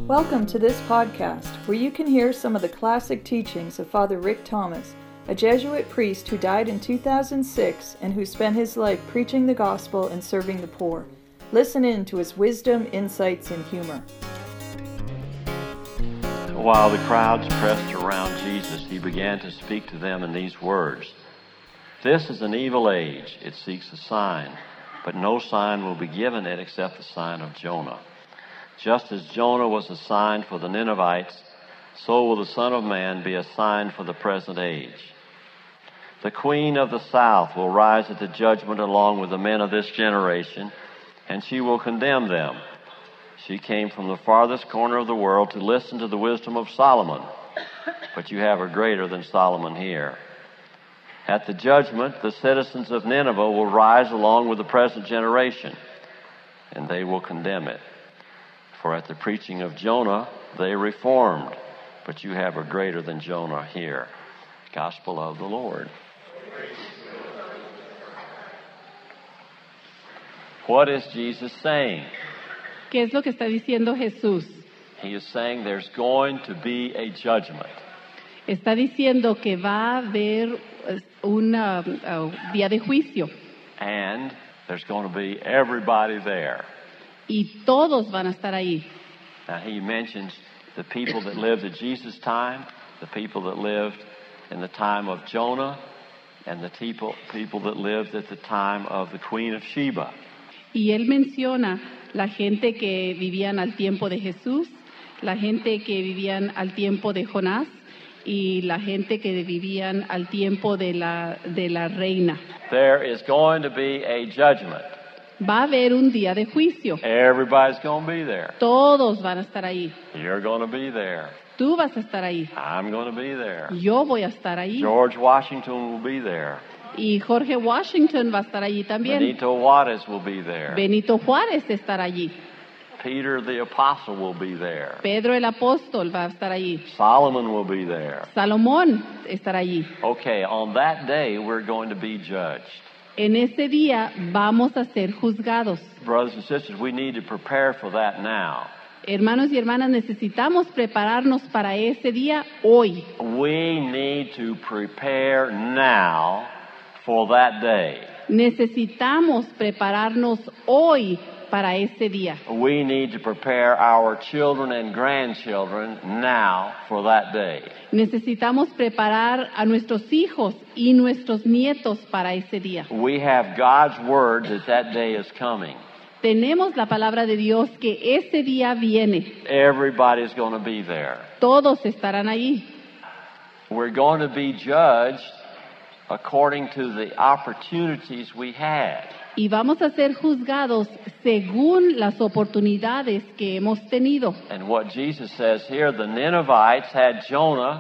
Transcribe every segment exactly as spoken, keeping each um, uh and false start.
Welcome to this podcast, where you can hear some of the classic teachings of Father Rick Thomas, a Jesuit priest who died in two thousand six and who spent his life preaching the gospel and serving the poor. Listen in to his wisdom, insights, and humor. While the crowds pressed around Jesus, he began to speak to them in these words. This is an evil age. It seeks a sign, but no sign will be given it except the sign of Jonah. Just as Jonah was a sign for the Ninevites, so will the Son of Man be a sign for the present age. The queen of the south will rise at the judgment along with the men of this generation, and she will condemn them. She came from the farthest corner of the world to listen to the wisdom of Solomon, but you have her greater than Solomon here. At the judgment, the citizens of Nineveh will rise along with the present generation, and they will condemn it. For at the preaching of Jonah, they reformed, but you have a greater than Jonah here. Gospel of the Lord. What is Jesus saying? ¿Qué es lo que está diciendo Jesús? He is saying there's going to be a judgment. Está diciendo que va a haber un uh, uh, día de juicio. And there's going to be everybody there. Y todos van a estar ahí. Now he mentions the people that lived at Jesus' time, the people that lived in the time of Jonah, and the people, people that lived at the time of the Queen of Sheba. Y él menciona la gente que vivían al tiempo de Jesús, la gente que vivían al tiempo de Jonás y la gente que vivían al tiempo de la, de la reina. There is going to be a judgment. Va a haber un día de juicio. Everybody's going to be there. Todos van a estar ahí. You're going to be there. Tú vas a estar ahí. I'm going to be there. Yo voy a estar ahí. George Washington will be there. Y Jorge Washington va a estar allí también. Benito Juárez will be there. Benito Juárez estará allí. Peter the Apostle will be there. Pedro el apóstol va a estar allí. Solomon will be there. Salomón estará allí. Okay, on that day we're going to be judged. En ese día vamos a ser juzgados. Brothers and sisters, we need to prepare for that now. Hermanos y hermanas, necesitamos prepararnos para ese día hoy. We need to prepare now for that day. Necesitamos prepararnos hoy para ese día. We need to prepare our children and grandchildren now for that day. Necesitamos preparar a nuestros hijos y nuestros nietos para ese día. We have God's word that that day is coming. Tenemos la palabra de Dios que ese día viene. Everybody's going to be there. Todos estarán allí. We're going to be judged according to the opportunities we had. Y vamos a ser juzgados según las oportunidades que hemos tenido. And what Jesus says here, the Ninevites had Jonah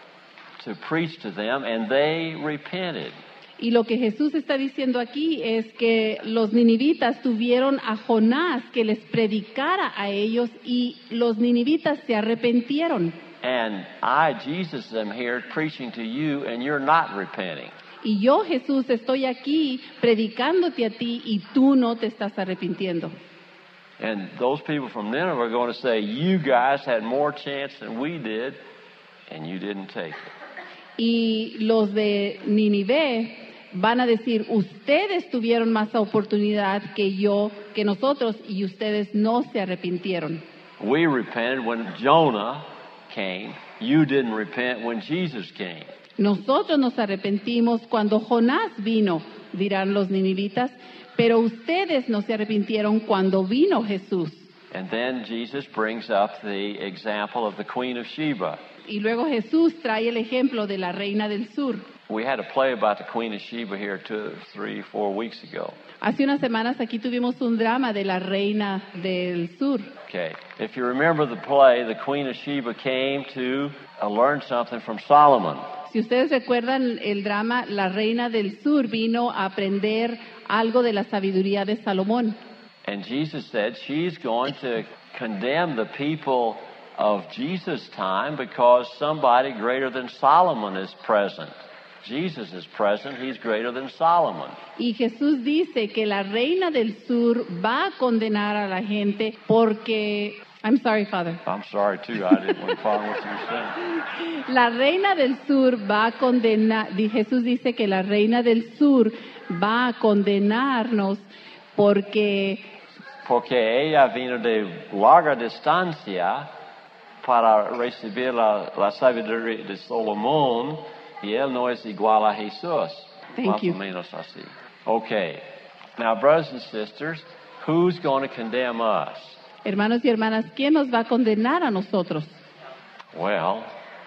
to preach to them, and they repented. Y lo que Jesús está diciendo aquí es que los ninivitas tuvieron a Jonás que les predicara a ellos y los ninivitas se arrepintieron. And I, Jesus, am here preaching to you, and you're not repenting. Y yo, Jesús, estoy aquí predicándote a ti y tú no te estás arrepintiendo. And those people from Nineveh are going to say, you guys had more chance than we did, and you didn't take it. Y los de Nínive van a decir, ustedes tuvieron más oportunidad que yo, que nosotros, y ustedes no se arrepintieron. We repented when Jonah came. You didn't repent when Jesus came. Nosotros nos arrepentimos cuando Jonás vino, dirán los ninivitas, pero ustedes no se arrepintieron cuando vino Jesús. And then Jesus brings up the example of the Queen of Sheba. Y luego Jesús trae el ejemplo de la reina del sur. We had a play about the Queen of Sheba here two, three, four weeks ago. Hace unas semanas aquí tuvimos un drama de la reina del sur. Okay. If you remember the play, the Queen of Sheba came to uh, learn something from Solomon. Si ustedes recuerdan el drama, la reina del sur vino a aprender algo de la sabiduría de Salomón. And Jesus said she's going to condemn the people of Jesus' time because somebody greater than Solomon is present. Jesus is present, he's greater than Solomon. Y Jesús dice que la reina del sur va a condenar a la gente porque I'm sorry, Father. I'm sorry too. I didn't want to follow what you were saying. La reina del sur va a condenar, Jesús dice que la reina del sur va a condenarnos porque Porque ella vino de larga distancia para recibir la, la sabiduría de Salomón y él no es igual a Jesús. Thank Más you. o menos así. Okay. Now, brothers and sisters, who's going to condemn us? hermanos y hermanas, ¿quién nos va a condenar a nosotros? Well,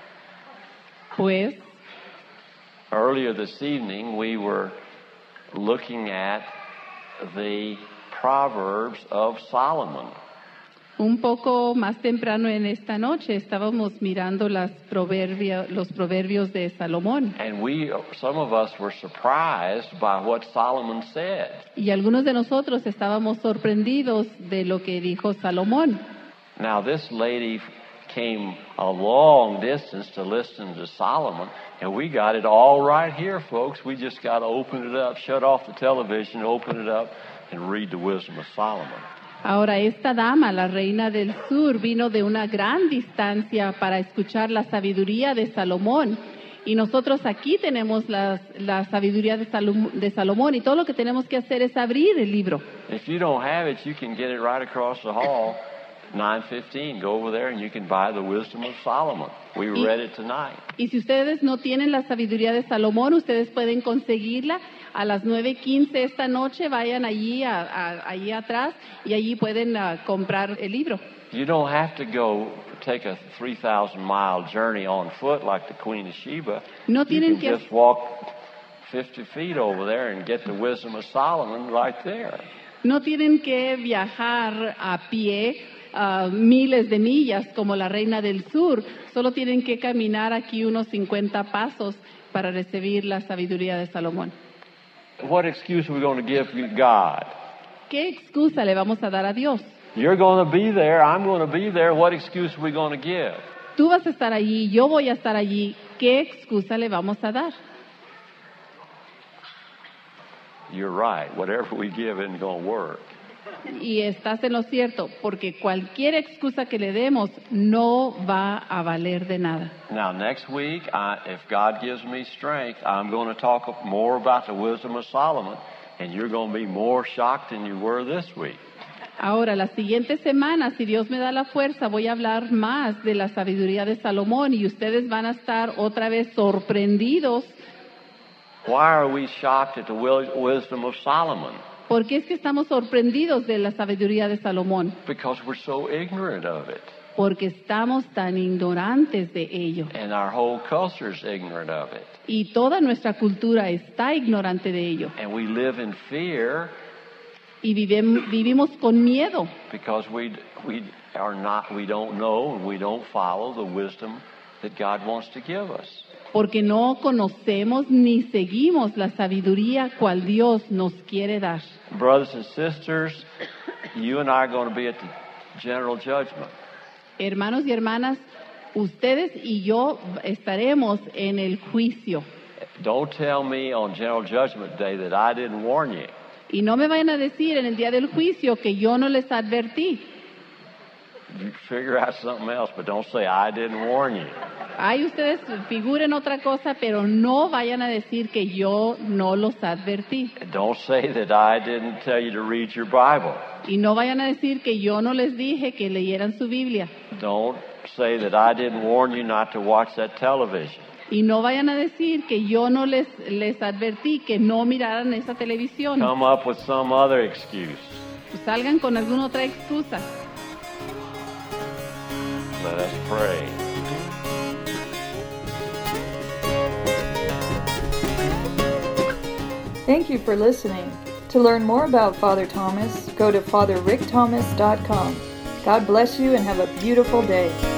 Pues earlier this evening we were looking at the Proverbs of Solomon. un poco más temprano en esta noche estábamos mirando las proverbia- los proverbios de Salomón And we, some of us were surprised by what Solomon said. y algunos de nosotros estábamos sorprendidos de lo que dijo Salomón. Now, this lady came a long distance to listen to Solomon, and we got it all right here, folks. We just got to open it up, shut off the television, open it up, and read the wisdom of Solomon. Ahora, esta dama, la reina del sur, vino de una gran distancia para escuchar la sabiduría de Salomón. Y nosotros aquí tenemos las- la sabiduría de, Salom- de Salomón y todo lo que tenemos que hacer es abrir el libro. If you don't have it, you can get it right across the hall, nine fifteen. Go over there and you can buy the wisdom of Solomon. We Y- read it tonight. Y si ustedes no tienen la sabiduría de Salomón, ustedes pueden conseguirla a las nueve quince esta noche. Vayan allí, a, a- allí atrás y allí pueden ah, comprar el libro. You don't have to go take a three thousand mile journey on foot like the Queen of Sheba. No You tienen can que- just walk fifty feet over there and get the wisdom of Solomon right there. No tienen que viajar a pie ah, miles de millas como la reina del sur. Solo tienen que caminar aquí unos cincuenta pasos para recibir la sabiduría de Salomón. What excuse are we going to give you, God? ¿Qué excusa le vamos a dar a Dios? You're going to be there. I'm going to be there. What excuse are we going to give? Tú vas a estar allí, yo voy a estar allí. ¿Qué excusa le vamos a dar? You're right. Whatever we give isn't going to work. Y estás en lo cierto, porque cualquier excusa que le demos no va a valer de nada. Now, next week, I, if God gives me strength, I'm going to talk more about the wisdom of Solomon, and you're going to be more shocked than you were this week. Ahora, la siguiente semana, si Dios me da la fuerza, voy a hablar más de la sabiduría de Salomón y ustedes van a estar otra vez sorprendidos. Why are we shocked at the wi- wisdom of Solomon? ¿Por qué es que estamos sorprendidos de la sabiduría de Salomón? Because we're so ignorant of it, Porque estamos tan ignorantes de ello. and our whole culture is ignorant of it. Y toda nuestra cultura está ignorante de ello. And we live in fear Y vivem- vivimos con miedo. because we we are not we don't know and we don't follow the wisdom that God wants to give us. Porque no conocemos ni seguimos la sabiduría cual Dios nos quiere dar. Brothers and sisters, you and I are going to be at the general judgment. Hermanos y hermanas, ustedes y yo estaremos en el juicio. Don't tell me on general judgment day that I didn't warn you. Y no me vayan a decir en el día del juicio que yo no les advertí. You figure out something else, but don't say I didn't warn you. Ahí ustedes figuren otra cosa, pero no vayan a decir que yo no los advertí. Don't say that I didn't tell you to read your Bible. Y no vayan a decir que yo no les dije que leyeran su Biblia. Don't say that I didn't warn you not to watch that television. Y no vayan a decir que yo no les, les advertí que no miraran esa televisión. Come up with some other excuse. Pues salgan con alguna otra excusa. Let us pray. Thank you for listening. To learn more about Father Thomas, go to father rick thomas dot com. God bless you and have a beautiful day.